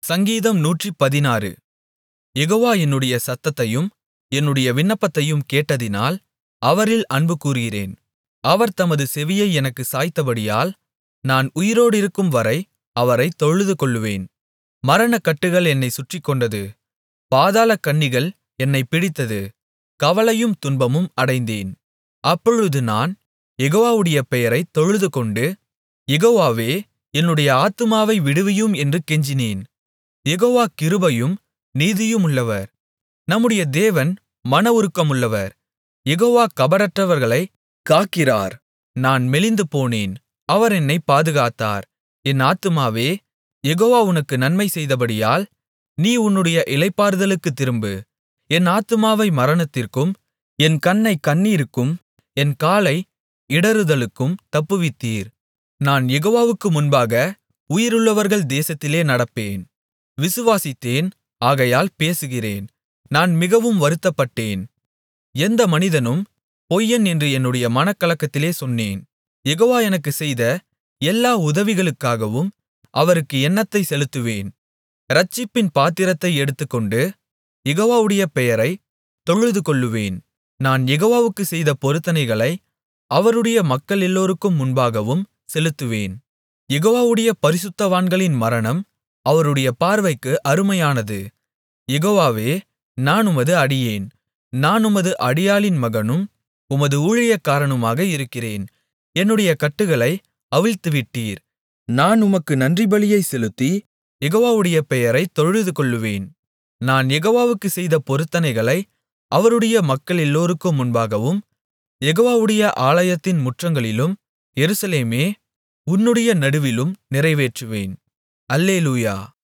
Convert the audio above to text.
சங்கீதம் 116. யெகோவா என்னுடைய சத்தத்தையும் என்னுடைய விண்ணப்பத்தையும் கேட்டதினால் அவரில் அன்புகூருகிறேன். அவர் தமது செவியை எனக்குச் சாய்த்தபடியால் நான் உயிரோடிருக்கும்வரை அவரைத் தொழுதுகொள்ளுவேன். மரணக்கட்டுகள் என்னைச் சுற்றிக்கொண்டது. பாதாளக் கண்ணிகள் என்னைப் பிடித்தது. கவலையும் துன்பமும் அடைந்தேன். அப்பொழுது நான் யெகோவாவுடைய பெயரைத் தொழுதுகொண்டு, யெகோவாவே, என்னுடைய ஆத்துமாவை விடுவியும் என்று கெஞ்சினேன். யெகோவா கிருபையும் நீதியுமுள்ளவர். நம்முடைய தேவன் மனவுருக்கமுள்ளவர். யெகோவா கபடற்றவர்களைக் காக்கிறார். நான் மெலிந்துபோனேன், அவர் என்னைப் பாதுகாத்தார். என் ஆத்துமாவே, யெகோவா உனக்கு நன்மை செய்தபடியால் நீ உன்னுடைய இளைப்பாறுதலுக்குத் திரும்பு. என் ஆத்துமாவை மரணத்திற்கும் என் கண்ணைக் கண்ணீருக்கும் என் காலை இடறுதலுக்கும் தப்புவித்தீர். நான் யெகோவாவுக்கு முன்பாக உயிருள்ளவர்கள் தேசத்திலே நடப்பேன். விசுவாசித்தேன், ஆகையால் பேசுகிறேன். நான் மிகவும் வருத்தப்பட்டேன். எந்த மனிதனும் பொய்யன் என்று என்னுடைய மனக்கலக்கத்திலே சொன்னேன். யெகோவா எனக்குச் செய்த எல்லா உதவிகளுக்காகவும் அவருக்கு எண்ணத்தைச் செலுத்துவேன். இரட்சிப்பின் பாத்திரத்தை எடுத்துக்கொண்டு யெகோவாவுடைய பெயரைத் தொழுதுகொள்ளுவேன். நான் யெகோவாவுக்குச் செய்த பொருத்தனைகளை அவருடைய மக்களெல்லோருக்கும் முன்பாகவும் செலுத்துவேன். யெகோவாவுடைய பரிசுத்தவான்களின் மரணம் அவருடைய பார்வைக்கு அருமையானது. யெகோவாவே, நான் உமது அடியேன். நான் உமது அடியாளின் மகனும் உமது ஊழியக்காரனுமாக இருக்கிறேன். என்னுடைய கட்டுகளை அவிழ்த்துவிட்டீர். நான் உமக்கு நன்றிபலியைச் செலுத்தி யெகோவாவுடைய பெயரைத் தொழுதுகொள்ளுவேன். நான் யெகோவாவுக்குச் செய்த பொருத்தனைகளை அவருடைய மக்களெல்லோருக்கும் முன்பாகவும் யெகோவாவுடைய ஆலயத்தின் முற்றங்களிலும் எருசலேமே, உன்னுடைய நடுவிலும் நிறைவேற்றுவேன். அல்லேலூயா.